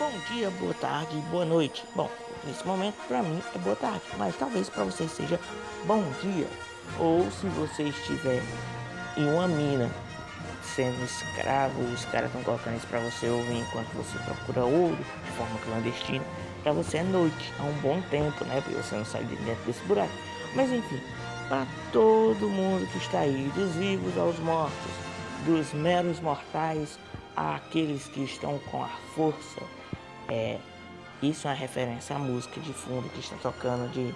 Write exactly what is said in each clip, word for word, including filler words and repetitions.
Bom dia, boa tarde, boa noite. Bom, nesse momento para mim é boa tarde, mas talvez para você seja bom dia. Ou se você estiver em uma mina sendo escravo, os caras estão colocando isso para você ouvir enquanto você procura ouro de forma clandestina. Para você é noite, há um bom tempo, né? Porque você não sai de dentro desse buraco. Mas enfim, para todo mundo que está aí, dos vivos aos mortos, dos meros mortais àqueles que estão com a força. É, isso é uma referência à música de fundo que está tocando de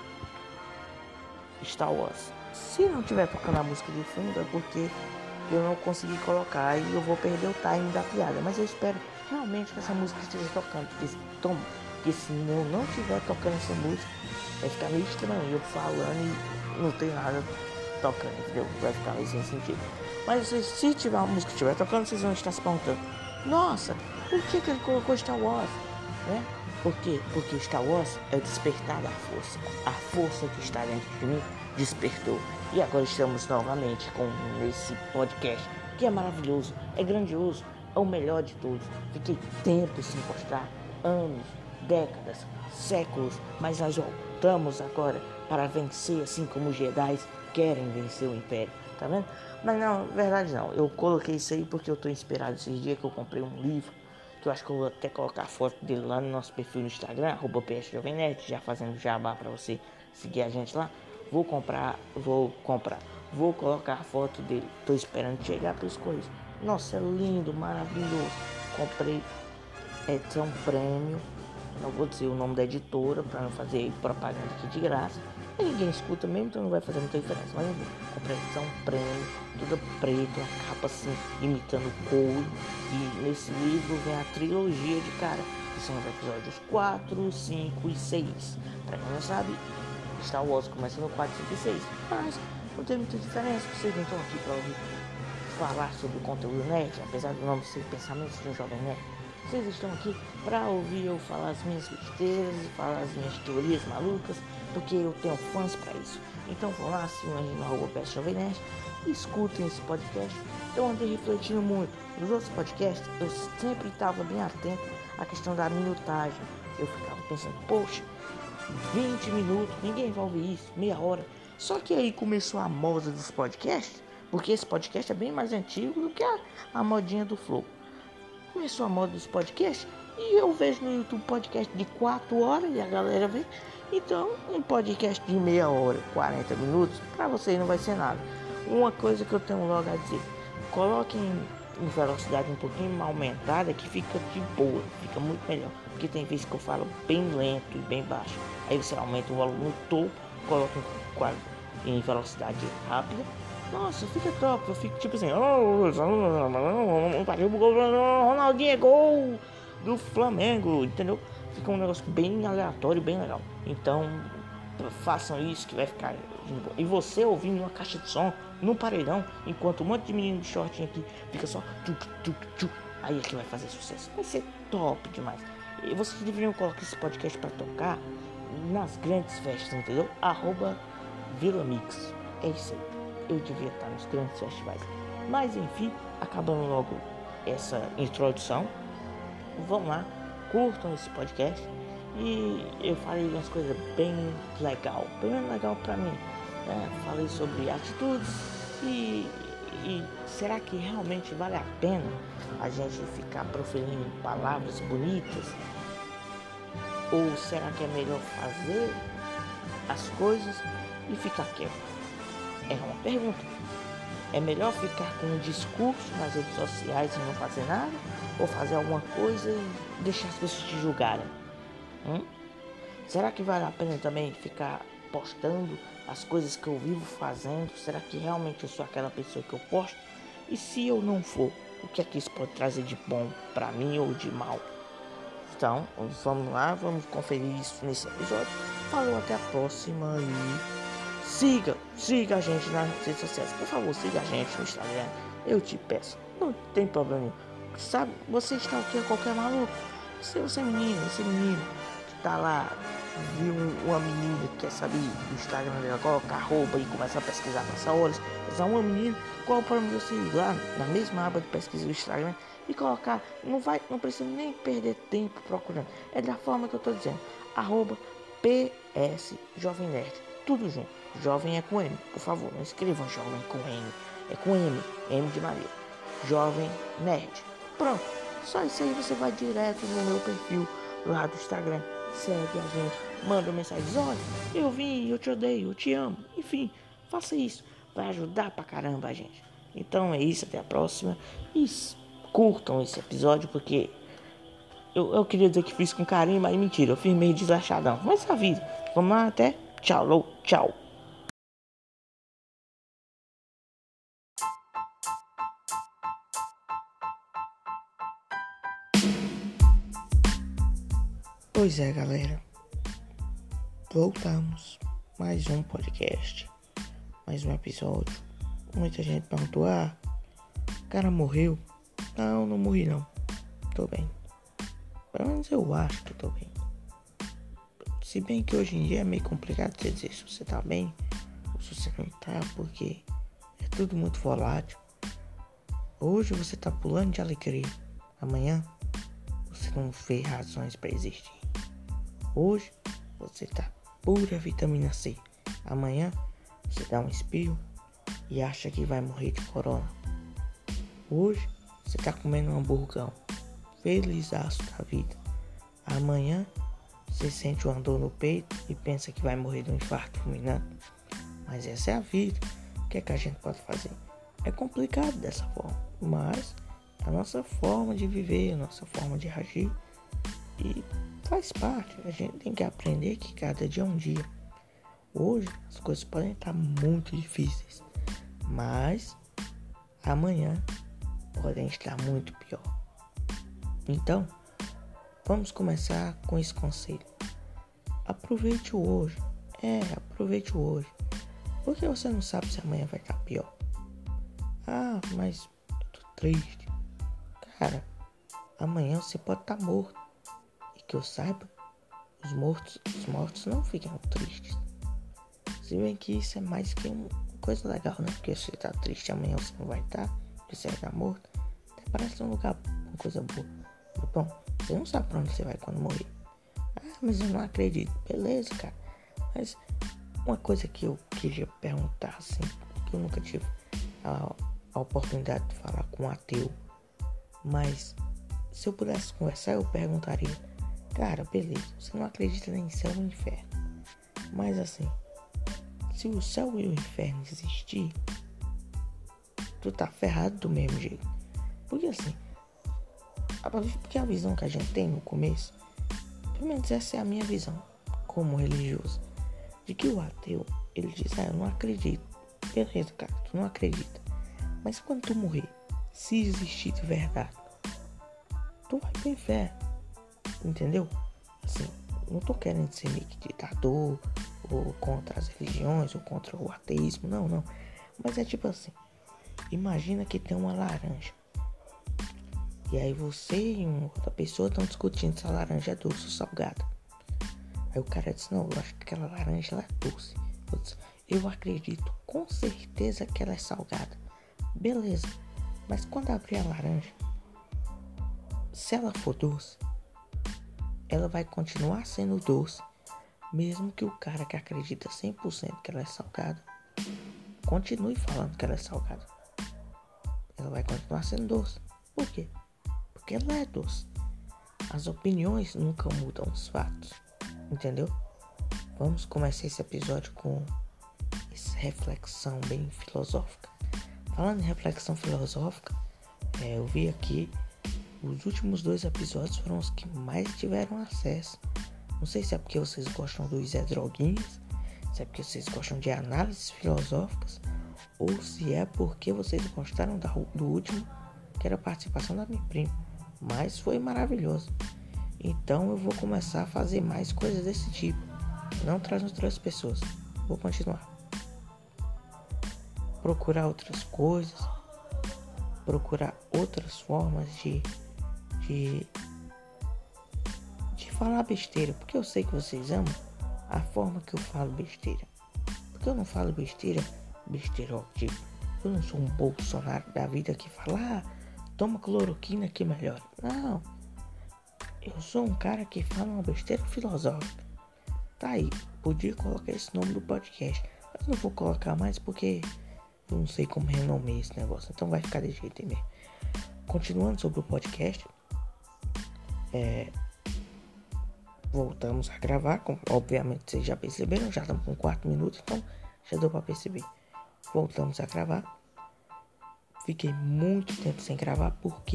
Star Wars. Se não estiver tocando a música de fundo é porque eu não consegui colocar e eu vou perder o time da piada. Mas eu espero realmente que essa música esteja tocando. Porque, toma, porque se não, não estiver tocando essa música, vai ficar meio estranho eu falando e não tem nada tocando, entendeu? Vai ficar meio sem sentido. Mas se tiver uma música que estiver tocando, vocês vão estar se perguntando: nossa, por que, que ele colocou Star Wars? Né? Por quê? Porque Star Wars é o despertar da força. A força que está dentro de mim despertou. E agora estamos novamente com esse podcast que é maravilhoso, é grandioso, é o melhor de todos. Fiquei tempo sem postar, anos, décadas, séculos, mas nós voltamos agora para vencer, assim como os Jedi querem vencer o Império, tá vendo? Mas não, verdade não, eu coloquei isso aí porque eu tô inspirado esses dias que eu comprei um livro, que eu acho que eu vou até colocar a foto dele lá no nosso perfil no Instagram, arroba P S Jovem Nerd, já fazendo jabá para você seguir a gente lá. Vou comprar, vou comprar, vou colocar a foto dele, tô esperando chegar para as coisas. Nossa, é lindo, maravilhoso. Comprei edição prêmio, não vou dizer o nome da editora para não fazer propaganda aqui de graça. E ninguém escuta mesmo, então não vai fazer muita diferença. Mas enfim, comprei edição prêmio, toda preta, uma capa assim, imitando couro. E nesse livro vem a trilogia de cara, que são os episódios quatro, cinco e seis. Pra quem não sabe, Star Wars começa no quatro, cinco e seis. Mas não tem muita diferença, vocês não estão aqui para ouvir falar sobre o conteúdo nerd, apesar do nome ser Pensamentos de um Jovem Nerd. Vocês estão aqui para ouvir eu falar as minhas besteiras e falar as minhas teorias malucas, porque eu tenho fãs para isso. Então vão lá, sigam a gente no arroba P S Jovem Nerd e escutem esse podcast. Eu andei refletindo muito. Nos outros podcasts eu sempre estava bem atento à questão da minutagem. Eu ficava pensando, poxa, vinte minutos, ninguém vai ouvir isso, meia hora. Só que aí começou a moda dos podcasts, porque esse podcast é bem mais antigo do que a, a modinha do Flow. Começou a moda dos podcasts e eu vejo no YouTube podcast de quatro horas e a galera vê. Então, um podcast de meia hora, quarenta minutos, para vocês não vai ser nada. Uma coisa que eu tenho logo a dizer: coloquem em velocidade um pouquinho aumentada que fica de boa, fica muito melhor. Porque tem vezes que eu falo bem lento e bem baixo. Aí você aumenta o volume no topo, coloca em velocidade rápida. Nossa, fica top, eu fico tipo assim, oh, Ronaldinho é gol do Flamengo, entendeu? Fica um negócio bem aleatório, bem legal. Então, façam isso que vai ficar bom. E você ouvindo uma caixa de som, num paredão, enquanto um monte de menino de shortinho aqui fica só tchuc, tchuc, tchuc, aí é que vai fazer sucesso. Vai ser top demais. E vocês deveriam colocar esse podcast pra tocar nas grandes festas, entendeu? Arroba Vila Mix. É isso aí. Eu devia estar nos grandes festivais. Mas enfim, acabando logo essa introdução, vão lá, curtam esse podcast. E eu falei umas coisas bem legal, bem legal pra mim. Né? Falei sobre atitudes e, e será que realmente vale a pena a gente ficar proferindo palavras bonitas? Ou será que é melhor fazer as coisas e ficar quieto? É uma pergunta. É melhor ficar com um discurso nas redes sociais e não fazer nada? Ou fazer alguma coisa e deixar as pessoas te julgarem? Hum? Será que vale a pena também ficar postando as coisas que eu vivo fazendo? Será que realmente eu sou aquela pessoa que eu posto? E se eu não for, o que é que isso pode trazer de bom pra mim ou de mal? Então, vamos lá, vamos conferir isso nesse episódio. Falou, até a próxima e siga, siga a gente nas redes sociais. Por favor, siga a gente no Instagram. Eu te peço, não tem problema nenhum. Sabe, você está o que a qualquer maluco. Se você é menino, você é menino que tá lá, viu uma menina que quer saber do Instagram dela, coloca arroba e começa a pesquisar, passar horas, passar uma menina, qual o problema de você ir lá na mesma aba de pesquisa do Instagram e e colocar, não vai, não precisa nem perder tempo procurando. É da forma que eu tô dizendo. Arroba P S Jovem Nerd. Tudo junto. Jovem é com M. Por favor, não escrevam jovem com M. É com M. M de Maria. Jovem Nerd. Pronto. Só isso aí você vai direto no meu perfil lá do Instagram. Segue a gente. Manda mensagens. Olha, eu vim, eu te odeio, eu te amo. Enfim, faça isso. Vai ajudar pra caramba a gente. Então é isso. Até a próxima. E curtam esse episódio porque... Eu, eu queria dizer que fiz com carinho, mas mentira, eu fiz meio desleixadão. Mas é a vida. Vamos lá, até. Tchau, tchau. Pois é, galera. Voltamos. Mais um podcast. Mais um episódio. Muita gente perguntou, ah, o cara morreu. Não, não morri não. Tô bem. Pelo menos eu acho que tô bem. Se bem que hoje em dia é meio complicado você dizer se você tá bem ou se você não tá, porque é tudo muito volátil. Hoje você tá pulando de alegria. Amanhã você não vê razões pra existir. Hoje você tá pura vitamina C. Amanhã você dá um espirro e acha que vai morrer de corona. Hoje você tá comendo um hamburgão, felizaço da vida. Amanhã você sente uma dor no peito e pensa que vai morrer de um infarto fulminante. Mas essa é a vida. O que é que a gente pode fazer? É complicado dessa forma, mas a nossa forma de viver, a nossa forma de agir, e faz parte. A gente tem que aprender que cada dia é um dia. Hoje as coisas podem estar muito difíceis, mas amanhã podem estar muito pior. Então, vamos começar com esse conselho. Aproveite o hoje. É, aproveite o hoje. Porque você não sabe se amanhã vai estar pior. Ah, mas eu tô triste. Cara, amanhã você pode estar morto. E que eu saiba, os mortos, os mortos não ficam tristes. Se bem que isso é mais que uma coisa legal, né? Porque se você tá triste amanhã você não vai estar. Porque você vai estar morto. Até parece um lugar, uma coisa boa. Bom, você não sabe pra onde você vai quando morrer. Ah, mas eu não acredito. Beleza, cara. Mas uma coisa que eu queria perguntar, assim, que eu nunca tive a, a oportunidade de falar com um ateu. Mas se eu pudesse conversar, eu perguntaria, cara, beleza, você não acredita nem em céu ou inferno. Mas assim, se o céu e o inferno existir, tu tá ferrado do mesmo jeito. Porque assim, porque a visão que a gente tem no começo, pelo menos essa é a minha visão como religioso, de que o ateu, ele diz, ah, eu não acredito. Beleza, cara, tu não acredita. Mas quando tu morrer, se existir de verdade, tu vai pro inferno. Entendeu? Assim, não tô querendo ser meio que ditador, ou contra as religiões, ou contra o ateísmo, não, não. Mas é tipo assim, imagina que tem uma laranja. E aí você e uma outra pessoa estão discutindo se a laranja é doce ou salgada. Aí o cara diz, não, eu acho que aquela laranja ela é doce. Eu, disse, eu acredito com certeza que ela é salgada. Beleza, mas quando abrir a laranja, se ela for doce, ela vai continuar sendo doce, mesmo que o cara que acredita cem por cento que ela é salgada, continue falando que ela é salgada. Ela vai continuar sendo doce. Por quê? Porque ela é doce. As opiniões nunca mudam os fatos. Entendeu? Vamos começar esse episódio com essa reflexão bem filosófica. Falando em reflexão filosófica, é, eu vi aqui os últimos dois episódios foram os que mais tiveram acesso. Não sei se é porque vocês gostam do Zé Droguinhas, se é porque vocês gostam de análises filosóficas, ou se é porque vocês gostaram da, do último, que era a participação da minha prima. Mas foi maravilhoso. Então eu vou começar a fazer mais coisas desse tipo. Não traz outras pessoas. Vou continuar. Procurar outras coisas. Procurar outras formas de, de, de falar besteira. Porque eu sei que vocês amam a forma que eu falo besteira. Porque eu não falo besteira, besteiro tipo. Eu não sou um Bolsonaro da vida que fala, ah, toma cloroquina que melhora. Não. Eu sou um cara que fala uma besteira filosófica. Tá aí, podia colocar esse nome do podcast. Mas não vou colocar mais porque eu não sei como renomear esse negócio. Então vai ficar de jeito aí mesmo. Continuando sobre o podcast. É... Voltamos a gravar. Como, obviamente vocês já perceberam. Já estamos com quatro minutos. Então já deu pra perceber. Voltamos a gravar. Fiquei muito tempo sem gravar. Por quê?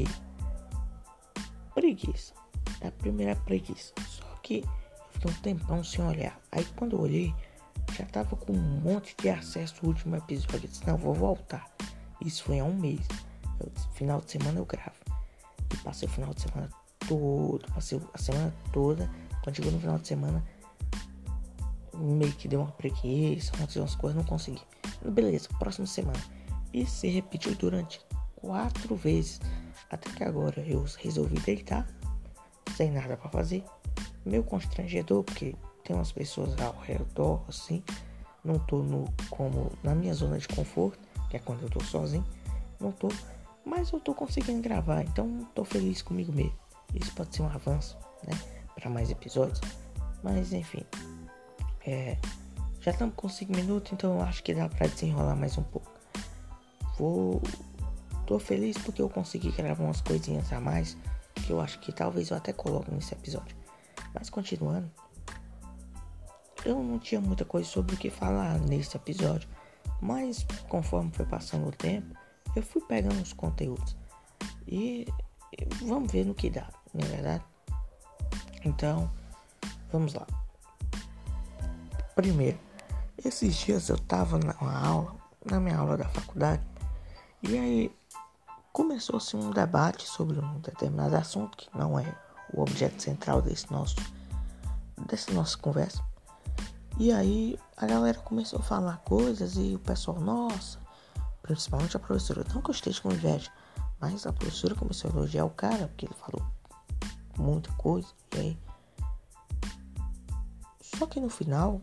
Preguiça. A primeira preguiça. Só que eu fiquei um tempão sem olhar. Aí quando eu olhei, já tava com um monte de acesso ao último episódio. Eu disse, não, vou voltar. Isso foi há um mês. Eu disse, final de semana eu gravo. E passei o final de semana todo. Passei a semana toda. Quando chegou no final de semana, meio que deu uma preguiça. Aconteceu umas coisas, não consegui. Beleza, próxima semana. E se repetiu durante quatro vezes. Até que agora eu resolvi deitar. Sem nada pra fazer. Meio constrangedor, porque tem umas pessoas ao redor, assim. Não tô no, como na minha zona de conforto, que é quando eu tô sozinho. Não tô, mas eu tô conseguindo gravar, então tô feliz comigo mesmo. Isso pode ser um avanço, né, pra mais episódios. Mas enfim, é, já estamos com cinco minutos, então eu acho que dá pra desenrolar mais um pouco. Vou, tô feliz porque eu consegui gravar umas coisinhas a mais, que eu acho que talvez eu até coloque nesse episódio. Mas continuando, eu não tinha muita coisa sobre o que falar nesse episódio, mas conforme foi passando o tempo, eu fui pegando os conteúdos e vamos ver no que dá, não é verdade? Então, vamos lá. Primeiro, esses dias eu tava na aula, na minha aula da faculdade, e aí começou-se um debate sobre um determinado assunto que não é o objeto central desse nosso, dessa nossa conversa. E aí a galera começou a falar coisas e o pessoal, nossa, principalmente a professora, não que eu esteja com inveja, mas a professora começou a elogiar o cara, porque ele falou muita coisa, e aí... Só que no final,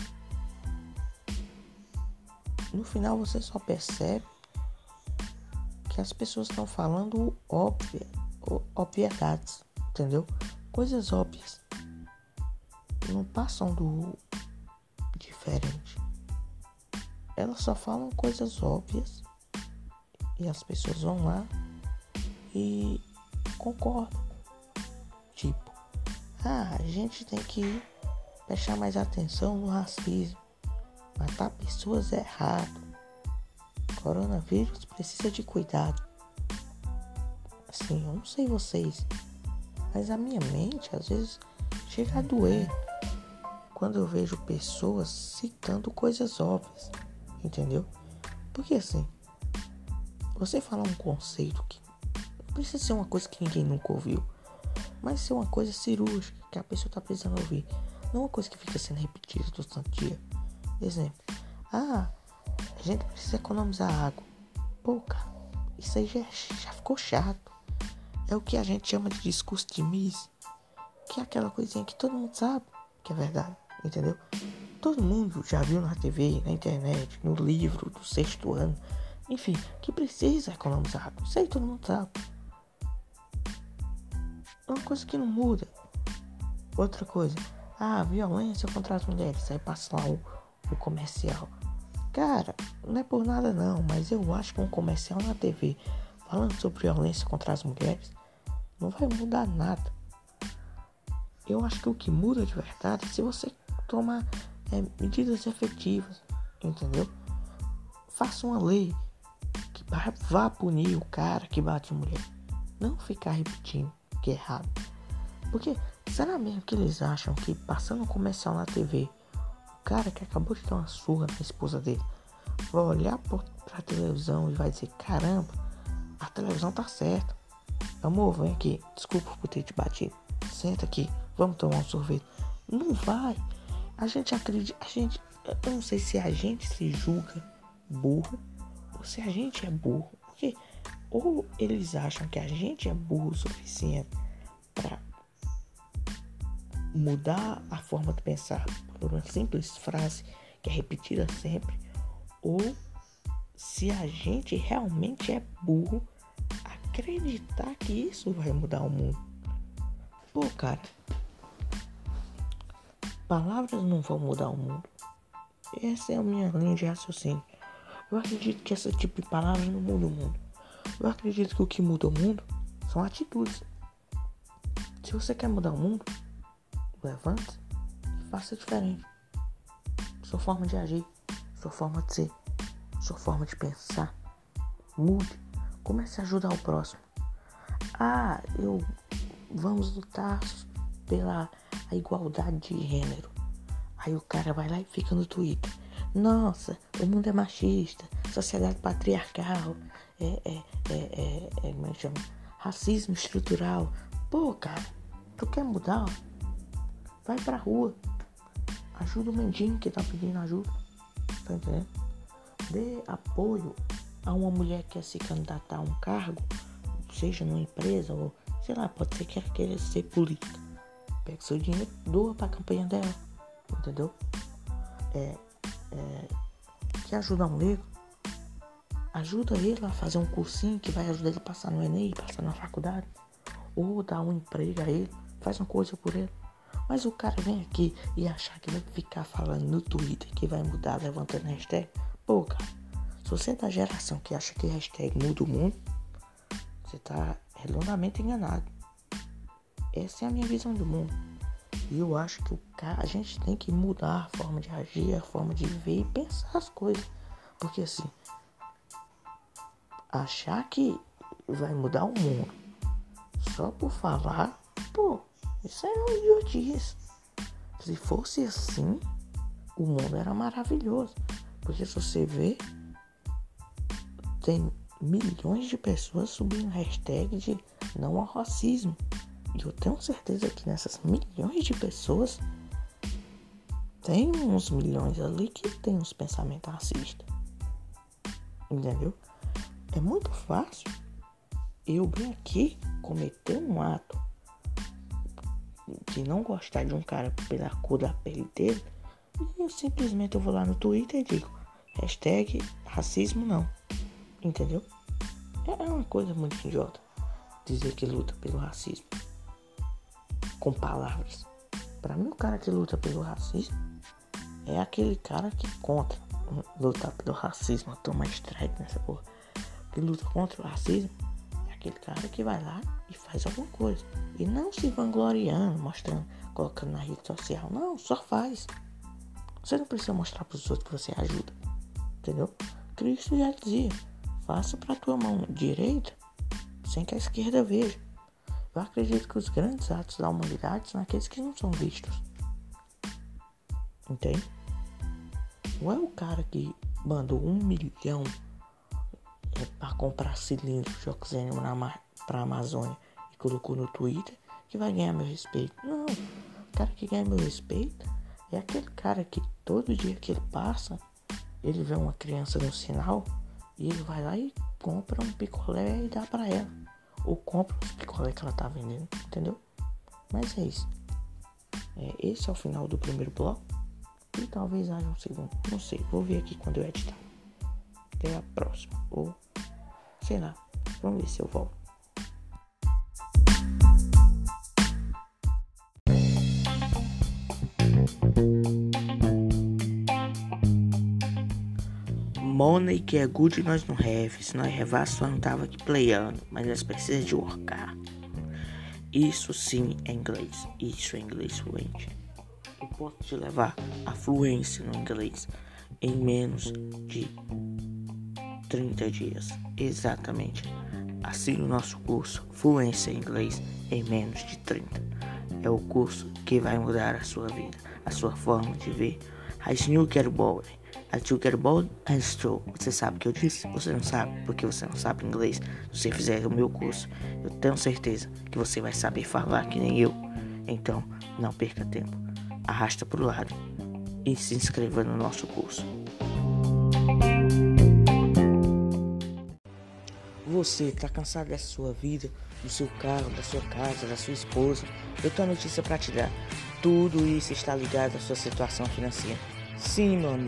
no final você só percebe que as pessoas estão falando óbvia, obviedades, entendeu? Coisas óbvias. Não passam do diferente. Elas só falam coisas óbvias e as pessoas vão lá e concordam. Tipo, ah, a gente tem que prestar mais atenção no racismo. Matar pessoas é errado. Coronavírus precisa de cuidado. Assim, eu não sei vocês, mas a minha mente às vezes chega a doer quando eu vejo pessoas citando coisas óbvias, entendeu? Porque assim, você falar um conceito que não precisa ser uma coisa que ninguém nunca ouviu, mas ser uma coisa cirúrgica que a pessoa tá precisando ouvir, não uma coisa que fica sendo repetida todo santo dia. Exemplo, ah, a gente precisa economizar água. Pô, cara, isso aí já, já ficou chato. É o que a gente chama de discurso de Miss, que é aquela coisinha que todo mundo sabe que é verdade, entendeu? Todo mundo já viu na T V, na internet, no livro do sexto ano, enfim, que precisa economizar água. Isso aí todo mundo sabe. É uma coisa que não muda. Outra coisa, ah, violência contra as mulheres. Aí passa lá o, o comercial. Cara, não é por nada não, mas eu acho que um comercial na T V falando sobre violência contra as mulheres não vai mudar nada. Eu acho que o que muda de verdade é se você tomar é, medidas efetivas, entendeu? Faça uma lei que vá punir o cara que bate em mulher. Não ficar repetindo que é errado. Porque será mesmo que eles acham que passando um comercial na T V, o cara que acabou de dar uma surra na esposa dele vai olhar por, pra televisão e vai dizer, caramba, a televisão tá certa. Amor, vem aqui, desculpa por ter te batido. Senta aqui, vamos tomar um sorvete. Não vai. A gente acredita, a gente, eu não sei se a gente se julga burro ou se a gente é burro. Porque ou eles acham que a gente é burro o suficiente para mudar a forma de pensar por uma simples frase que é repetida sempre, ou se a gente realmente é burro a acreditar que isso vai mudar o mundo. Pô, cara, palavras não vão mudar o mundo. Essa é a minha linha de raciocínio. Eu acredito que esse tipo de palavras não muda o mundo. Eu acredito que o que muda o mundo são atitudes. Se você quer mudar o mundo, levante e faça diferente. Sua forma de agir, sua forma de ser, sua forma de pensar. Mude. Comece a ajudar o próximo. Ah, eu vamos lutar pela a igualdade de gênero. Aí o cara vai lá e fica no Twitter. Nossa, o mundo é machista, sociedade patriarcal, é, é, é, é, é como é que chama? Racismo estrutural. Pô, cara, tu quer mudar? Vai pra rua. Ajuda o mendigo que tá pedindo ajuda. Tá entendendo? Dê apoio a uma mulher que quer se candidatar a um cargo, seja numa empresa ou, sei lá, pode ser que ela queira ser política. Pega seu dinheiro, doa pra campanha dela. Entendeu? É, é, quer ajudar um negro? Ajuda ele a fazer um cursinho que vai ajudar ele a passar no Enem, passar na faculdade. Ou dar um emprego a ele, faz uma coisa por ele. Mas o cara vem aqui e achar que vai ficar falando no Twitter que vai mudar levantando hashtag. Pô, cara, se você é da geração que acha que hashtag muda o mundo, você tá redondamente enganado. Essa é a minha visão do mundo. E eu acho que o cara, a gente tem que mudar a forma de agir, a forma de ver e pensar as coisas. Porque assim, achar que vai mudar o mundo só por falar, pô, isso é um idiotice. Se fosse assim, o mundo era maravilhoso. Porque se você vê, tem milhões de pessoas subindo hashtag de não ao racismo. E eu tenho certeza que nessas milhões de pessoas tem uns milhões ali que tem uns pensamentos racistas. Entendeu? É muito fácil eu vir aqui cometer um ato de não gostar de um cara pela cor da pele dele e eu simplesmente eu vou lá no Twitter e digo hashtag racismo não. Entendeu? É uma coisa muito idiota dizer que luta pelo racismo com palavras. Pra mim, o cara que luta pelo racismo é aquele cara que contra lutar pelo racismo, toma strike nessa porra. Que luta contra o racismo é aquele cara que vai lá e faz alguma coisa. E não se vangloriando, mostrando, colocando na rede social. Não, só faz. Você não precisa mostrar pros outros que você ajuda. Entendeu? Cristo já dizia, faça pra tua mão direita sem que a esquerda veja. Eu acredito que os grandes atos da humanidade são aqueles que não são vistos. Entende? Não é o cara que mandou um milhão é, para comprar cilindro de oxigênio para a Amazônia e colocou no Twitter que vai ganhar meu respeito. Não, o cara que ganha meu respeito é aquele cara que todo dia que ele passa, ele vê uma criança no sinal e ele vai lá e compra um picolé e dá para ela. Ou compra os picolé que ela tá vendendo, entendeu? Mas é isso. É, esse é o final do primeiro bloco. E talvez haja um segundo. Não sei, vou ver aqui quando eu editar. Até a próxima. Ou, sei lá, vamos ver se eu volto. Money que é good nós não have. Se nós revasse nós não tava aqui playando. Mas nós precisamos de workar. Isso sim é inglês. Isso é inglês fluente. Eu posso te levar a fluência no inglês em menos de trinta dias. Exatamente. Assine o nosso curso Fluência em Inglês em menos de trinta. É o curso que vai mudar a sua vida, a sua forma de ver. As new get bold. As you get bold as true. Você sabe o que eu disse? Você não sabe, porque você não sabe inglês. Se você fizer o meu curso, eu tenho certeza que você vai saber falar que nem eu. Então, não perca tempo. Arrasta pro lado e se inscreva no nosso curso. Você tá cansado dessa sua vida, do seu carro, da sua casa, da sua esposa? Eu tenho uma notícia pra te dar. Tudo isso está ligado à sua situação financeira. Sim, meu amigo.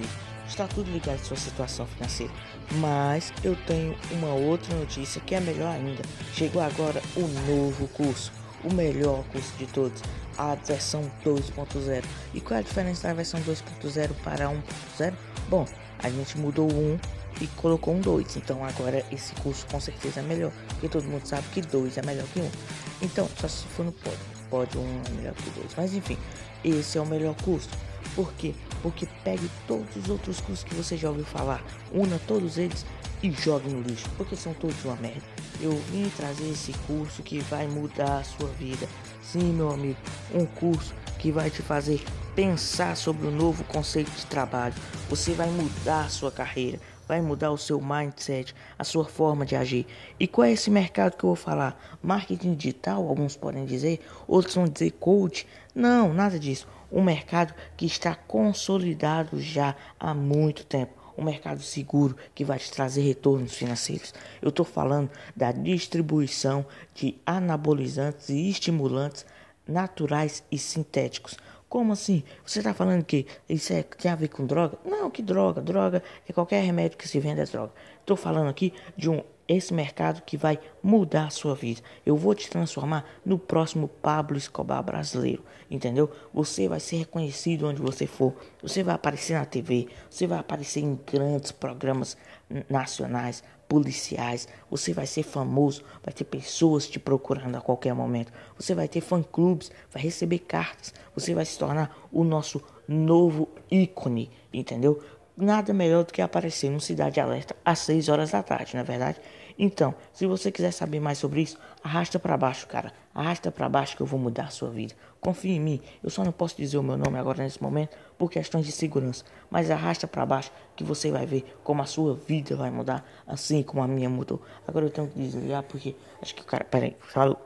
está tudo ligado à sua situação financeira. Mas eu tenho uma outra notícia que é melhor ainda. Chegou agora o novo curso, o melhor curso de todos, a versão dois ponto zero. E qual é a diferença da versão dois ponto zero para um ponto zero? Bom, a gente mudou um e colocou um dois. Então agora esse curso com certeza é melhor, porque todo mundo sabe que dois é melhor que um. Então, só se for no pódio, pódio um é melhor que dois. Mas enfim, esse é o melhor curso. Por quê? Porque pegue todos os outros cursos que você já ouviu falar, una todos eles e jogue no lixo, porque são todos uma merda. Eu vim trazer esse curso que vai mudar a sua vida. Sim, meu amigo, um curso que vai te fazer pensar sobre o novo conceito de trabalho. Você vai mudar a sua carreira, vai mudar o seu mindset, a sua forma de agir. E qual é esse mercado que eu vou falar? Marketing digital, alguns podem dizer, outros vão dizer coach. Não, nada disso. Um mercado que está consolidado já há muito tempo. Um mercado seguro que vai te trazer retornos financeiros. Eu estou falando da distribuição de anabolizantes e estimulantes naturais e sintéticos. Como assim? Você está falando que isso é, tem a ver com droga? Não, que droga? Droga é qualquer remédio que se vende é droga. Estou falando aqui de um esse mercado que vai mudar a sua vida. Eu vou te transformar no próximo Pablo Escobar brasileiro, entendeu? Você vai ser reconhecido onde você for. Você vai aparecer na T V, você vai aparecer em grandes programas nacionais, policiais. Você vai ser famoso, vai ter pessoas te procurando a qualquer momento. Você vai ter fã-clubes, vai receber cartas. Você vai se tornar o nosso novo ícone, entendeu? Nada melhor do que aparecer no Cidade Alerta às seis horas da tarde, não é verdade? Então, se você quiser saber mais sobre isso, arrasta pra baixo, cara. Arrasta pra baixo que eu vou mudar a sua vida. Confia em mim. Eu só não posso dizer o meu nome agora nesse momento por questões de segurança. Mas arrasta pra baixo que você vai ver como a sua vida vai mudar, assim como a minha mudou. Agora eu tenho que desligar porque acho que o cara... Pera aí, falou.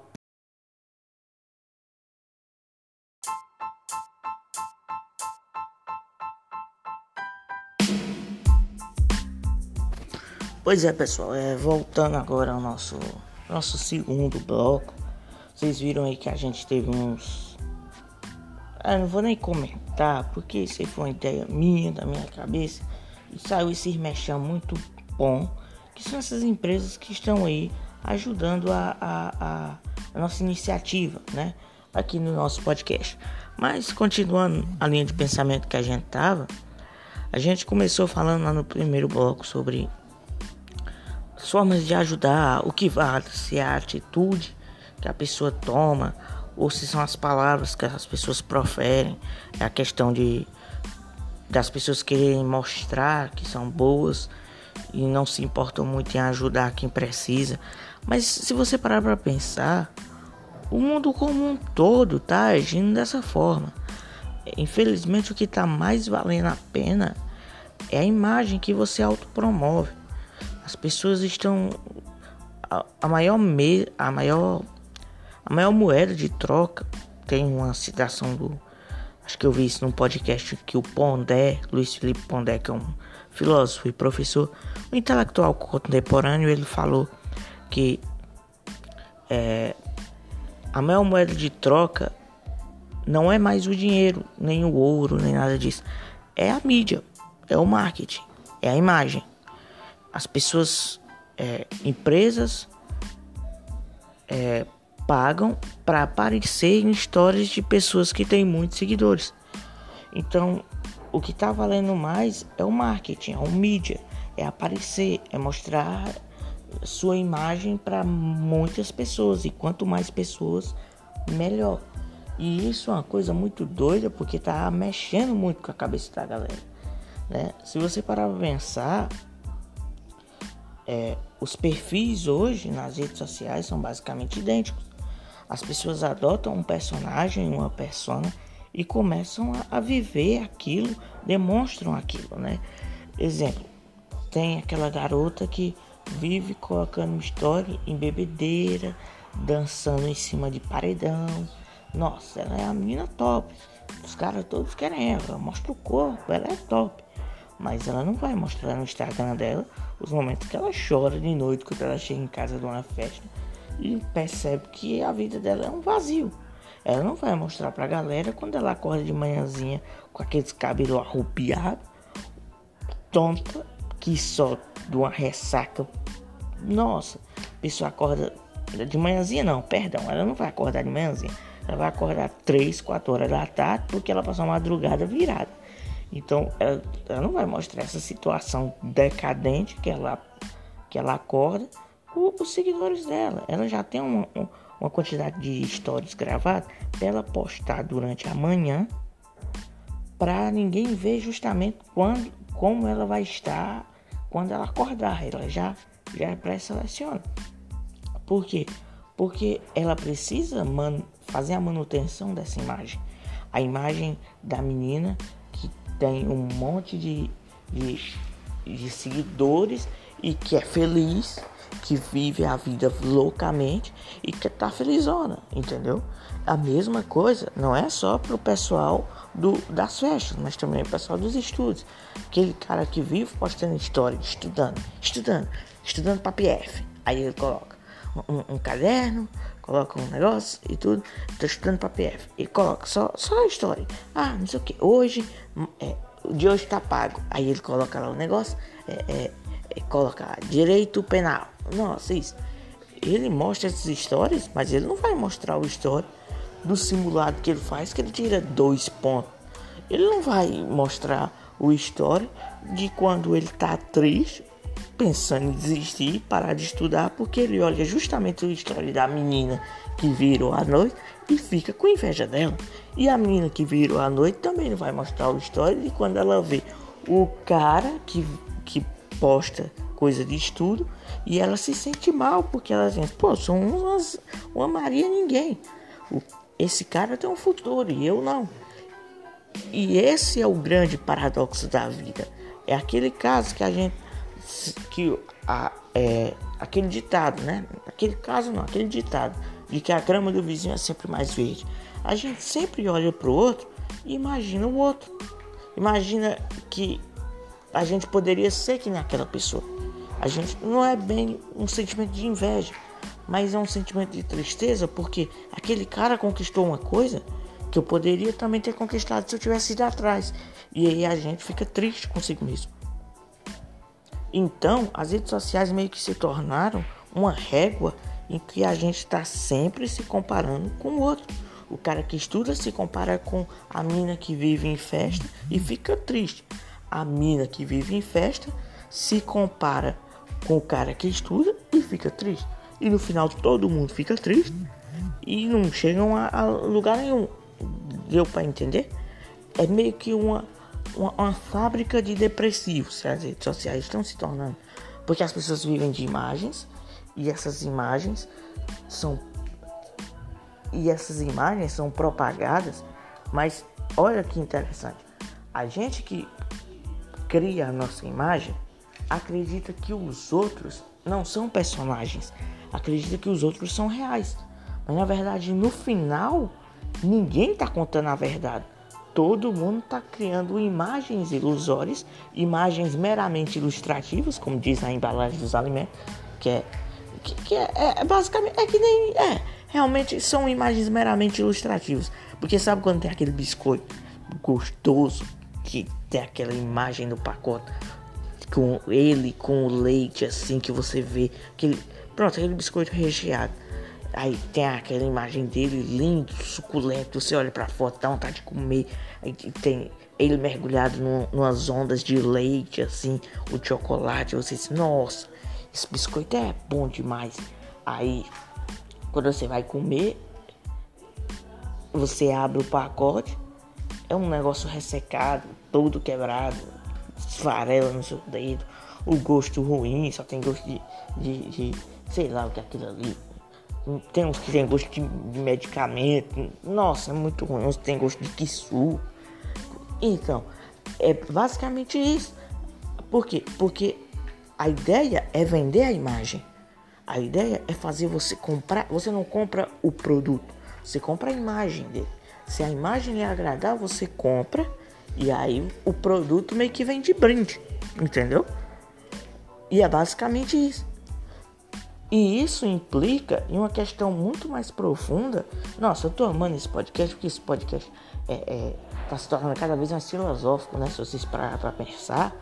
Pois é, pessoal, é, voltando agora ao nosso, nosso segundo bloco. Vocês viram aí que a gente teve uns... Ah, não vou nem comentar, porque isso aí foi uma ideia minha, da minha cabeça. E saiu esse mexão muito bom, que são essas empresas que estão aí ajudando a, a, a, a nossa iniciativa, né? Aqui no nosso podcast. Mas, continuando a linha de pensamento que a gente tava, a gente começou falando lá no primeiro bloco sobre... formas de ajudar, o que vale, se é a atitude que a pessoa toma ou se são as palavras que as pessoas proferem. É a questão de das pessoas quererem mostrar que são boas e não se importam muito em ajudar quem precisa. Mas se você parar para pensar, o mundo como um todo tá agindo dessa forma. Infelizmente, o que tá mais valendo a pena é a imagem que você autopromove. As pessoas estão a, a maior me, a maior a maior moeda de troca. Tem uma citação do, acho que eu vi isso num podcast, que o Pondé, Luiz Felipe Pondé, que é um filósofo e professor, um intelectual contemporâneo, ele falou que é, a maior moeda de troca não é mais o dinheiro, nem o ouro, nem nada disso. É a mídia, é o marketing, é a imagem. As pessoas, é, empresas, é, pagam para aparecer em histórias de pessoas que têm muitos seguidores. Então, o que está valendo mais é o marketing, é o mídia, é aparecer, é mostrar sua imagem para muitas pessoas. E quanto mais pessoas, melhor. E isso é uma coisa muito doida, porque está mexendo muito com a cabeça da galera, né? Se você parar para pensar, É, os perfis hoje nas redes sociais são basicamente idênticos. As pessoas adotam um personagem, uma persona e começam a, a viver aquilo, demonstram aquilo, né? Exemplo, tem aquela garota que vive colocando história em bebedeira, dançando em cima de paredão. Nossa, ela é a menina top. Os caras todos querem ela, ela mostra o corpo, ela é top. Mas ela não vai mostrar no Instagram dela os momentos que ela chora de noite quando ela chega em casa de uma festa e percebe que a vida dela é um vazio. Ela não vai mostrar pra galera quando ela acorda de manhãzinha com aqueles cabelos arrupiados, tonta que só de uma ressaca. Nossa, a pessoa acorda de manhãzinha, não, perdão, ela não vai acordar de manhãzinha. Ela vai acordar três, quatro horas da tarde porque ela passou uma madrugada virada. Então, ela, ela não vai mostrar essa situação decadente que ela, que ela acorda com os seguidores dela. Ela já tem uma, uma quantidade de stories gravadas para ela postar durante a manhã, para ninguém ver justamente quando, como ela vai estar quando ela acordar. Ela já, já pré-seleciona. Por quê? Porque ela precisa man, fazer a manutenção dessa imagem. A imagem da menina que tem um monte de, de, de seguidores e que é feliz, que vive a vida loucamente e que tá felizona, entendeu? A mesma coisa não é só pro pessoal do, das festas, mas também pro pessoal dos estudos. Aquele cara que vive postando história, estudando, estudando, estudando para P F. Aí ele coloca um, um caderno, coloca um negócio e tudo, tô estudando para P F. E coloca só, só a história. Ah, não sei o que. Hoje, é, o de hoje tá pago. Aí ele coloca lá o negócio, é, é, é, coloca direito penal. Nossa, isso. Ele mostra essas histórias, mas ele não vai mostrar o story do simulado que ele faz, que ele tira dois pontos. Ele não vai mostrar o story de quando ele tá triste, pensando em desistir e parar de estudar, porque ele olha justamente o story da menina que virou à noite e fica com inveja dela. E a menina que virou à noite também não vai mostrar o story de quando ela vê o cara que, que posta coisa de estudo e ela se sente mal, porque ela diz, pô, sou umas, uma Maria ninguém. O, esse cara tem um futuro e eu não. E esse é o grande paradoxo da vida. É aquele caso que a gente que a, é, aquele ditado, né? Aquele caso não, aquele ditado de que a grama do vizinho é sempre mais verde. A gente sempre olha pro outro e imagina o outro. Imagina que a gente poderia ser que nem aquela pessoa. A gente não é bem um sentimento de inveja, mas é um sentimento de tristeza, porque aquele cara conquistou uma coisa que eu poderia também ter conquistado se eu tivesse ido atrás. E aí a gente fica triste consigo mesmo. Então, as redes sociais meio que se tornaram uma régua em que a gente está sempre se comparando com o outro. O cara que estuda se compara com a mina que vive em festa e fica triste. A mina que vive em festa se compara com o cara que estuda e fica triste. E no final todo mundo fica triste e não chegam a, a lugar nenhum. Deu para entender? É meio que uma, uma, uma fábrica de depressivos que as redes sociais estão se tornando. Porque as pessoas vivem de imagens e essas imagens são e essas imagens são propagadas. Mas olha que interessante. A gente que cria a nossa imagem acredita que os outros não são personagens. Acredita que os outros são reais. Mas na verdade, no final, ninguém está contando a verdade. Todo mundo está criando imagens ilusórias, imagens meramente ilustrativas, como diz na embalagem dos alimentos, que é, que, que é, é basicamente, é que nem, é, realmente são imagens meramente ilustrativas. Porque sabe quando tem aquele biscoito gostoso, que tem aquela imagem no pacote, com ele, com o leite, assim, que você vê, aquele, pronto, aquele biscoito recheado. Aí tem aquela imagem dele lindo, suculento, você olha pra foto, dá vontade de comer. Aí tem ele mergulhado no, numas ondas de leite, assim, o chocolate, você diz, nossa, esse biscoito é bom demais. Aí, quando você vai comer, você abre o pacote, é um negócio ressecado, todo quebrado, esfarela no seu dedo, o gosto ruim, só tem gosto de, de, de sei lá o que é aquilo ali. Tem uns que tem gosto de, de medicamento. Nossa, é muito ruim. Uns que tem gosto de quiçu. Então, é basicamente isso. Por quê? Porque a ideia é vender a imagem. A ideia é fazer você comprar. Você não compra o produto, você compra a imagem dele. Se a imagem lhe agradar, você compra. E aí o produto meio que vem de brinde. Entendeu? E é basicamente isso. E isso implica em uma questão muito mais profunda. Nossa, eu tô amando esse podcast, porque esse podcast é, é, tá se tornando cada vez mais filosófico, né? Se vocês pararem pra pensar,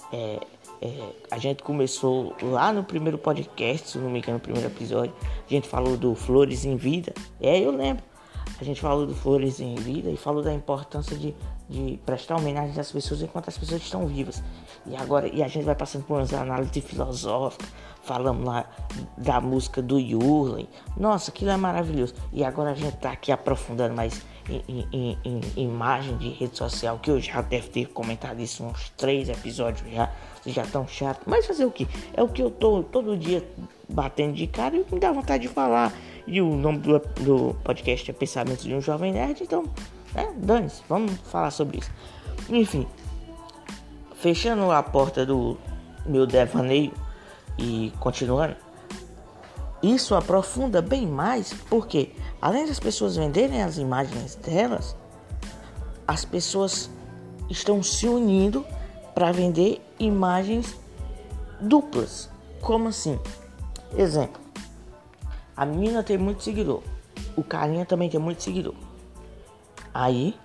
É, é, a gente começou lá no primeiro podcast, se não me engano, no primeiro episódio. A gente falou do Flores em Vida. É, eu lembro. A gente falou do Flores em Vida e falou da importância de, de prestar homenagem às pessoas enquanto as pessoas estão vivas. E agora e a gente vai passando por umas análises filosóficas. Falamos lá da música do Yurley. Nossa, aquilo é maravilhoso. E agora a gente tá aqui aprofundando mais em, em, em, em imagem de rede social, que eu já deve ter comentado isso uns três episódios já. Vocês já tão chato. Mas fazer o que? É o que eu tô todo dia batendo de cara e me dá vontade de falar. E o nome do, do podcast é Pensamentos de um Jovem Nerd. Então, né, dane-se, vamos falar sobre isso. Enfim, fechando a porta do meu devaneio e continuando, isso aprofunda bem mais, porque além das pessoas venderem as imagens delas, as pessoas estão se unindo para vender imagens duplas. Como assim? Exemplo, a menina tem muito seguidor, o carinha também tem muito seguidor. Aí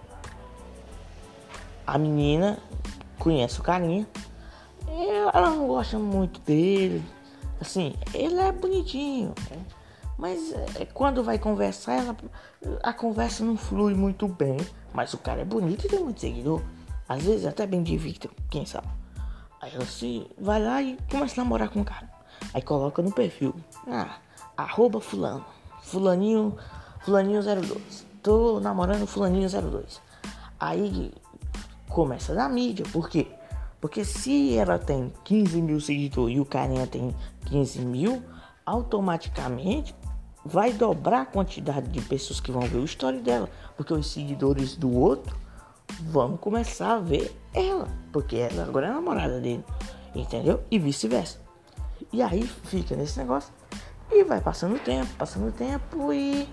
a menina conhece o carinha, ela não gosta muito dele, assim, ele é bonitinho, né? Mas é, quando vai conversar, ela, a conversa não flui muito bem. Mas o cara é bonito e tem muito seguidor, às vezes até bem de Victor, quem sabe. Aí ela se vai lá e começa a namorar com o cara. Aí coloca no perfil, ah, arroba fulano, fulaninho, fulaninho zero dois, tô namorando fulaninho zero dois. Aí começa na mídia, por quê? Porque se ela tem quinze mil seguidores e o carinha tem quinze mil, automaticamente vai dobrar a quantidade de pessoas que vão ver o story dela. Porque os seguidores do outro vão começar a ver ela, porque ela agora é a namorada dele, entendeu? E vice-versa. E aí fica nesse negócio e vai passando o tempo, passando o tempo e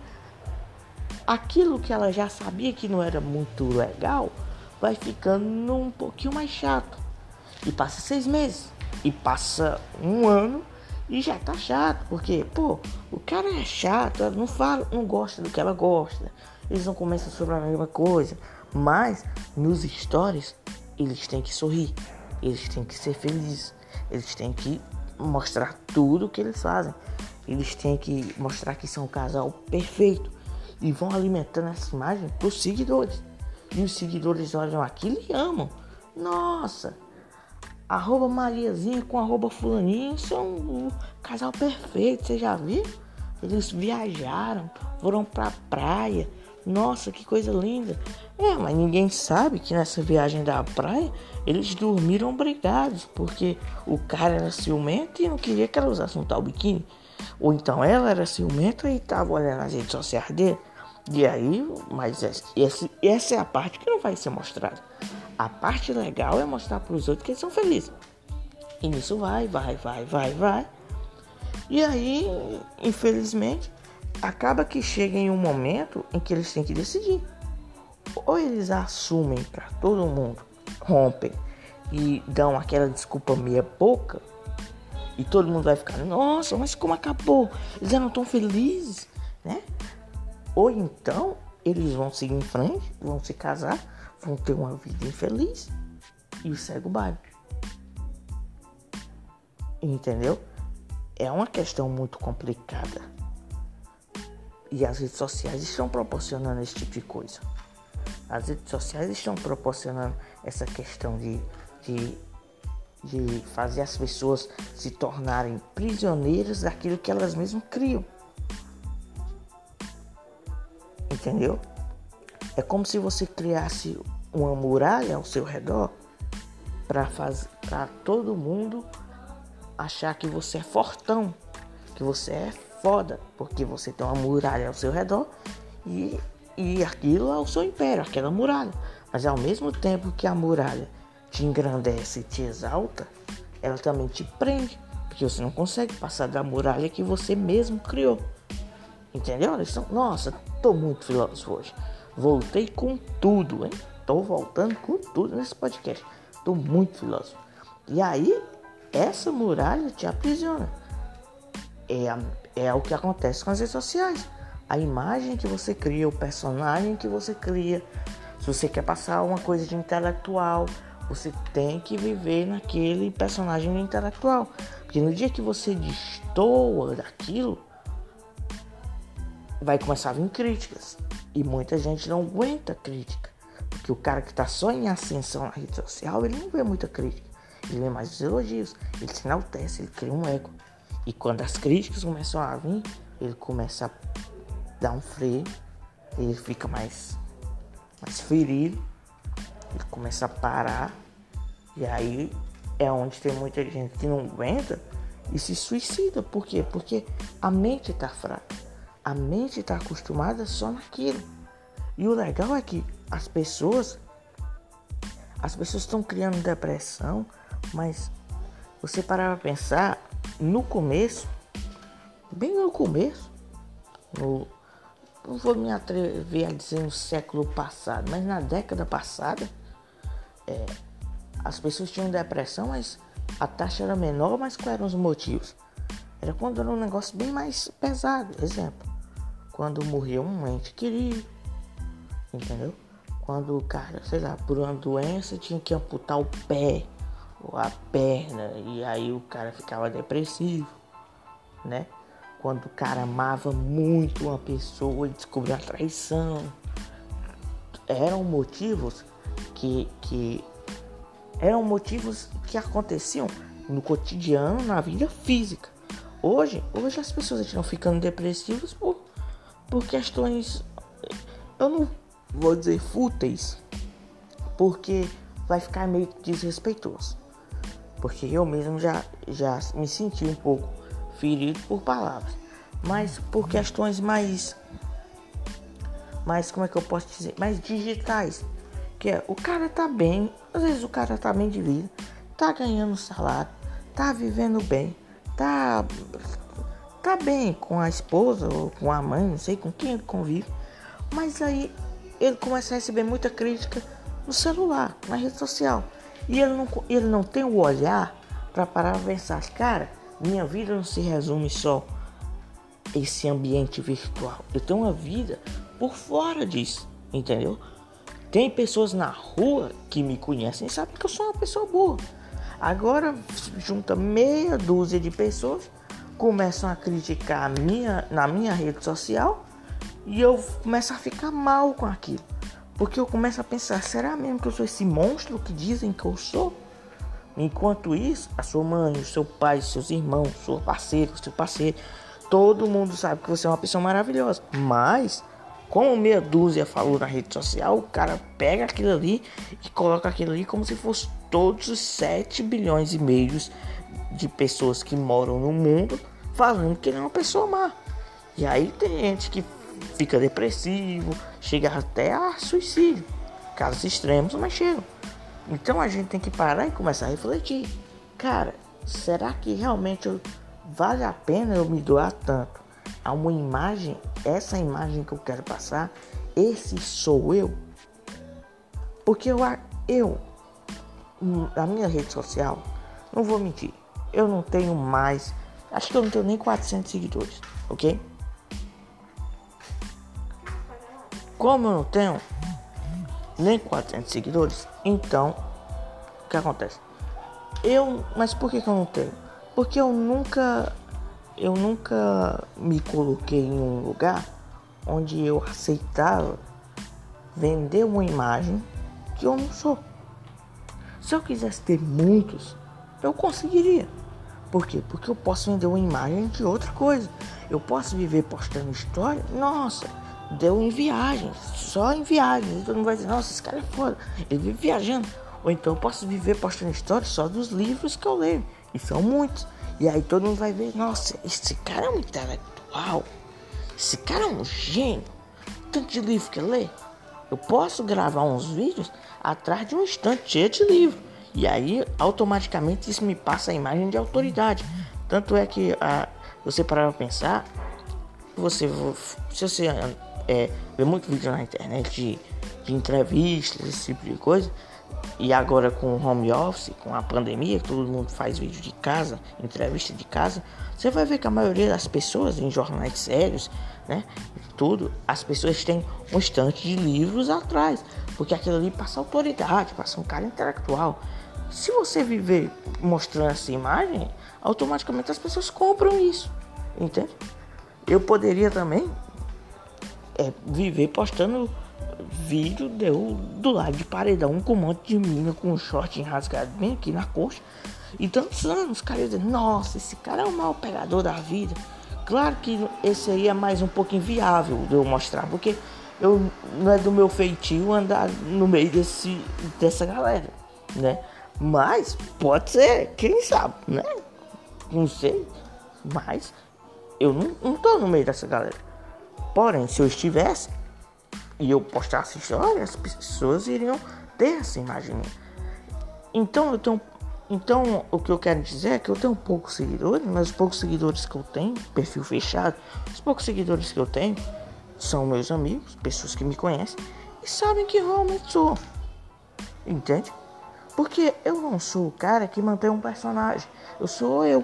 aquilo que ela já sabia que não era muito legal vai ficando um pouquinho mais chato. E passa seis meses, e passa um ano e já tá chato, porque, pô, o cara é chato, ela não fala, não gosta do que ela gosta, eles não começam sobre a mesma coisa, mas nos stories eles têm que sorrir, eles têm que ser felizes, eles têm que mostrar tudo o que eles fazem, eles têm que mostrar que são um casal perfeito e vão alimentando essa imagem pros seguidores, e os seguidores olham aquilo e amam. Nossa, arroba Mariazinha com arroba fulaninho são um casal perfeito, você já viu? Eles viajaram, foram pra praia, nossa, que coisa linda. É, mas ninguém sabe que nessa viagem da praia eles dormiram brigados, porque o cara era ciumento e não queria que ela usasse um tal biquíni, ou então ela era ciumenta e tava olhando as redes sociais dele. E aí, mas essa, essa é a parte que não vai ser mostrada. A parte legal é mostrar para os outros que eles são felizes. E nisso vai, vai, vai, vai, vai. E aí, infelizmente, acaba que chega em um momento em que eles têm que decidir. Ou eles assumem para todo mundo, rompem e dão aquela desculpa meia boca. E todo mundo vai ficar, nossa, mas como acabou? Eles já não estão felizes, né? Ou então, eles vão seguir em frente, vão se casar, vão ter uma vida infeliz e segue o baile. Entendeu? É uma questão muito complicada. E as redes sociais estão proporcionando esse tipo de coisa. As redes sociais estão proporcionando essa questão de, de, de fazer as pessoas se tornarem prisioneiras daquilo que elas mesmas criam. Entendeu? É como se você criasse uma muralha ao seu redor para fazer para todo mundo achar que você é fortão, que você é foda, porque você tem uma muralha ao seu redor e, e aquilo é o seu império, aquela muralha. Mas ao mesmo tempo que a muralha te engrandece e te exalta, ela também te prende, porque você não consegue passar da muralha que você mesmo criou. Entendeu? Nossa, tô muito filósofo hoje. Voltei com tudo, hein? Tô voltando com tudo nesse podcast. Tô muito filósofo. E aí, essa muralha te aprisiona. É, a, é o que acontece com as redes sociais. A imagem que você cria, o personagem que você cria. Se você quer passar uma coisa de intelectual, Você tem que viver naquele personagem intelectual. Porque no dia que você destoa daquilo, vai começar a vir críticas. E muita gente não aguenta crítica. Porque o cara que tá só em ascensão na rede social, ele não vê muita crítica. Ele vê mais os elogios. Ele se enaltece, ele cria um ego. E quando as críticas começam a vir, ele começa a dar um freio. Ele fica mais, mais ferido. Ele começa a parar. E aí é onde tem muita gente que não aguenta e se suicida. Por quê? Porque a mente tá fraca. A mente tá acostumada só naquilo. E o legal é que as pessoas As pessoas estão criando depressão. Mas você parar pra pensar, no começo, bem no começo, no, não vou me atrever a dizer no século passado, mas na década passada, é, as pessoas tinham depressão, mas a taxa era menor. Mas quais eram os motivos? Era quando era um negócio bem mais pesado. Exemplo, quando morreu um ente querido, entendeu? Quando o cara, sei lá, por uma doença tinha que amputar o pé ou a perna, e aí o cara ficava depressivo, né? Quando o cara amava muito uma pessoa e descobriu a traição. Eram motivos que, que eram motivos que aconteciam no cotidiano, na vida física. Hoje, hoje as pessoas estão ficando depressivas por, por questões, eu não vou dizer fúteis, porque vai ficar meio desrespeitoso. Porque eu mesmo já, já me senti um pouco ferido por palavras. Mas por questões mais, mais, como é que eu posso dizer? Mais digitais. Que é, o cara tá bem, às vezes o cara tá bem de vida, tá ganhando salário, tá vivendo bem, tá, tá bem com a esposa ou com a mãe, não sei com quem ele convive. Mas aí ele começa a receber muita crítica no celular, na rede social. E ele não, ele não tem o olhar para parar e pensar, cara, minha vida não se resume só a esse ambiente virtual. Eu tenho uma vida por fora disso, entendeu? Tem pessoas na rua que me conhecem e sabem que eu sou uma pessoa boa. Agora junta meia dúzia de pessoas, começam a criticar a minha, na minha rede social, e eu começo a ficar mal com aquilo. Porque eu começo a pensar, será mesmo que eu sou esse monstro que dizem que eu sou? Enquanto isso, a sua mãe, o seu pai, seus irmãos, seu parceiro, seu parceiro, todo mundo sabe que você é uma pessoa maravilhosa. Mas, como meia dúzia falou na rede social, o cara pega aquilo ali e coloca aquilo ali como se fosse todos os sete bilhões e meios de pessoas que moram no mundo falando que ele é uma pessoa má. E aí tem gente que fica depressivo, chega até a suicídio. Casos extremos, mas chegam. Então a gente tem que parar e começar a refletir. Cara, será que realmente eu, vale a pena eu me doar tanto a uma imagem, essa imagem que eu quero passar? Esse sou eu? Porque eu, eu na minha rede social, não vou mentir, eu não tenho mais, acho que eu não tenho nem quatrocentos seguidores, ok? Como eu não tenho nem quatrocentos seguidores, então o que acontece? Eu, mas por que que eu não tenho? Porque eu nunca, eu nunca me coloquei em um lugar onde eu aceitava vender uma imagem que eu não sou. Se eu quisesse ter muitos, eu conseguiria. Por quê? Porque eu posso vender uma imagem de outra coisa. Eu posso viver postando história. Nossa, deu em viagens, só em viagens. Todo mundo vai dizer, nossa, esse cara é foda, ele vive viajando. Ou então eu posso viver postando histórias só dos livros que eu leio, e são muitos. E aí todo mundo vai ver, nossa, esse cara é um intelectual, esse cara é um gênio, tanto de livro que ele lê. Eu posso gravar uns vídeos atrás de um estante cheio de livro, e aí automaticamente isso me passa a imagem de autoridade. Tanto é que a, você parar pra pensar, você, se você é, vê muito vídeo na internet de, de entrevistas, esse tipo de coisa, e agora com o home office, com a pandemia, todo mundo faz vídeo de casa, entrevista de casa, você vai ver que a maioria das pessoas em jornais sérios, né? Tudo, as pessoas têm um estante de livros atrás, porque aquilo ali passa autoridade, passa um cara intelectual. Se você viver mostrando essa imagem, automaticamente as pessoas compram isso, entende? Eu poderia também é, viver postando vídeo deu do lado de paredão com um monte de mina com um short enrascado bem aqui na coxa e dançando. Os caras dizem, nossa, esse cara é o maior pegador da vida. Claro que esse aí é mais um pouco inviável de eu mostrar, porque eu, não é do meu feitio andar no meio desse, dessa galera, né? Mas pode ser, quem sabe, né? Não sei, mas eu não, não tô no meio dessa galera. Porém, se eu estivesse e eu postasse história, as pessoas iriam ter essa imagem. Então, eu tenho, então o que eu quero dizer é que eu tenho poucos seguidores, mas os poucos seguidores que eu tenho, perfil fechado, os poucos seguidores que eu tenho são meus amigos, pessoas que me conhecem e sabem que eu realmente sou. Entende? Porque eu não sou o cara que mantém um personagem, eu sou eu.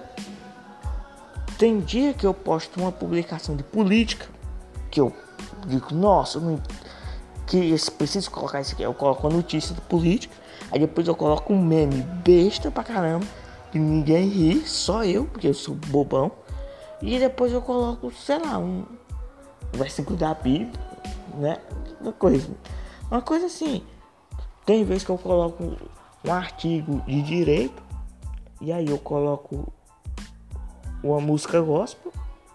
Tem dia que eu posto uma publicação de política que eu digo, nossa, não, que esse, preciso colocar isso aqui. Eu coloco a notícia de política, aí depois eu coloco um meme besta pra caramba, que ninguém ri, só eu, porque eu sou bobão. E depois eu coloco, sei lá, um versículo da Bíblia, né? Uma coisa, uma coisa assim. Tem vezes que eu coloco um artigo de direito, e aí eu coloco uma música gospel,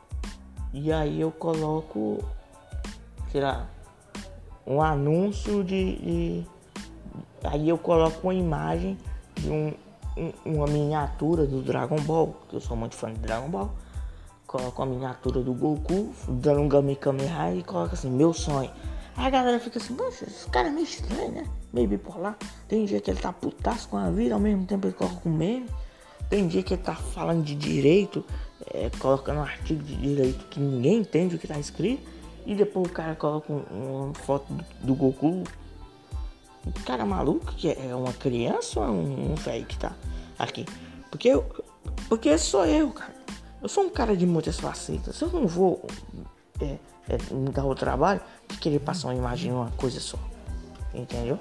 e aí eu coloco, sei lá, um anúncio de, de... Aí eu coloco uma imagem de um, um, uma miniatura do Dragon Ball, que eu sou muito fã de Dragon Ball. Coloco a miniatura do Goku, dando um Game Kamehameha e coloco assim, meu sonho. Aí a galera fica assim, poxa, esse cara é meio estranho, né? Meio bipolar. Tem dia que ele tá putaço com a vida, ao mesmo tempo ele coloca um meme. Tem dia que ele tá falando de direito, é, colocando um artigo de direito que ninguém entende o que tá escrito. E depois o cara coloca um, uma foto do, do Goku. Um cara maluco, que é uma criança ou é um, um velho que tá aqui? Porque eu, porque sou eu, cara. Eu sou um cara de muitas facetas. Eu não vou é, é, me dar o trabalho de querer passar uma imagem em uma coisa só. Entendeu?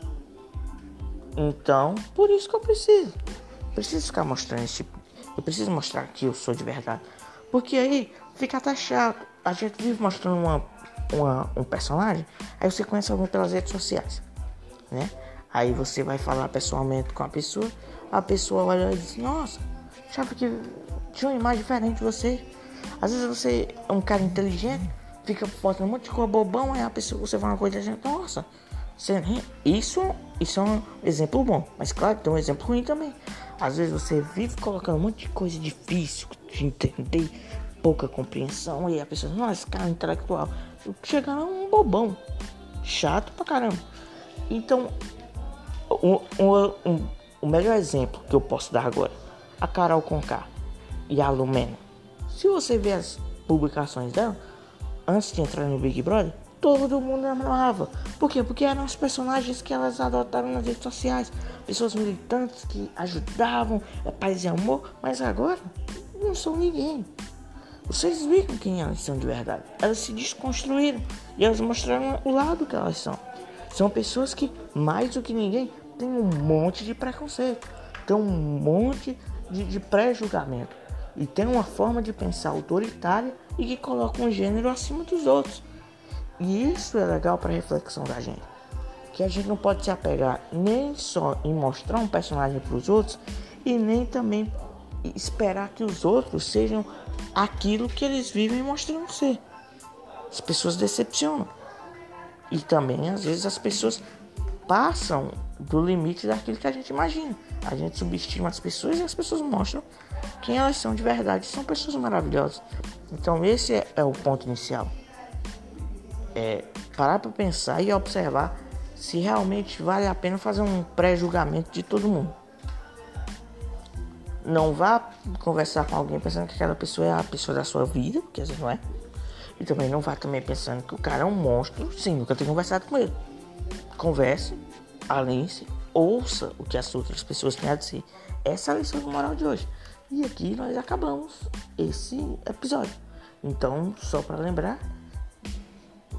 Então, por isso que eu preciso. Preciso ficar mostrando esse tipo. Eu preciso mostrar que eu sou de verdade. Porque aí fica até chato. A gente vive mostrando uma, uma, um personagem. Aí você conhece alguém pelas redes sociais, né? Aí você vai falar pessoalmente com a pessoa. A pessoa olha e diz, nossa, sabe que tinha uma imagem diferente de você. Às vezes você é um cara inteligente, fica postando um monte de coisa bobão. Aí a pessoa, você fala uma coisa e diz, nossa, você, isso, isso é um exemplo bom. Mas claro, tem um exemplo ruim também. Às vezes você vive colocando um monte de coisa difícil de entender, pouca compreensão, e a pessoa, nossa, esse cara é intelectual. Chegando a um bobão, chato pra caramba. Então, um, um, um, o melhor exemplo que eu posso dar agora, a Carol Conká e a Lumena. Se você ver as publicações dela, antes de entrar no Big Brother, todo mundo amava. Por quê? Porque eram os personagens que elas adotaram nas redes sociais. Pessoas militantes que ajudavam, é paz e amor. Mas agora, não são ninguém. Vocês viram quem elas são de verdade. Elas se desconstruíram e elas mostraram o lado que elas são. São pessoas que, mais do que ninguém, têm um monte de preconceito. Tem um monte de, de pré-julgamento. E tem uma forma de pensar autoritária e que coloca um gênero acima dos outros. E isso é legal para a reflexão da gente. Que a gente não pode se apegar nem só em mostrar um personagem para os outros e nem também esperar que os outros sejam aquilo que eles vivem mostrando ser. As pessoas decepcionam. E também, às vezes, as pessoas passam do limite daquilo que a gente imagina. A gente subestima as pessoas e as pessoas mostram quem elas são de verdade. São pessoas maravilhosas. Então, esse é, é o ponto inicial. É parar para pensar e observar se realmente vale a pena fazer um pré-julgamento de todo mundo. Não vá conversar com alguém pensando que aquela pessoa é a pessoa da sua vida, porque às vezes não é. E também não vá também pensando que o cara é um monstro, sim, nunca tenha conversado com ele. Converse, alinhe-se, ouça o que as outras pessoas têm a dizer. Essa é a lição do moral de hoje. E aqui nós acabamos esse episódio. Então, só para lembrar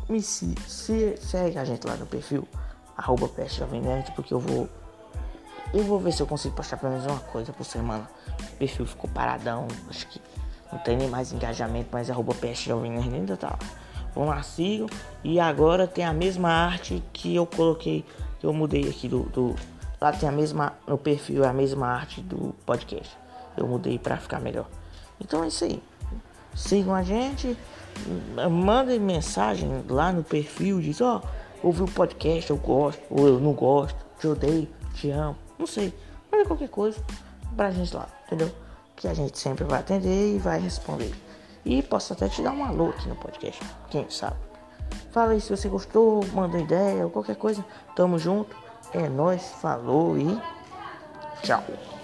me se, se segue a gente lá no perfil arroba Peste Jovem Nerd, porque eu vou eu vou ver se eu consigo postar pelo menos uma coisa por semana. O perfil ficou paradão, acho que não tem nem mais engajamento, mas arroba Peste Jovem Nerd ainda tá lá. Vão lá, sigam. E agora tem a mesma arte que eu coloquei, que eu mudei aqui do, do lá tem a mesma, no perfil é a mesma arte do podcast. Eu mudei pra ficar melhor. Então é isso aí. Sigam a gente, mandem mensagem lá no perfil, diz, ó, oh, ouvi o podcast, eu gosto, ou eu não gosto, te odeio, te amo, não sei. Manda qualquer coisa pra gente lá, entendeu? Que a gente sempre vai atender e vai responder. E posso até te dar um alô aqui no podcast, quem sabe. Fala aí se você gostou, manda ideia ou qualquer coisa. Tamo junto, é nóis, falou e tchau.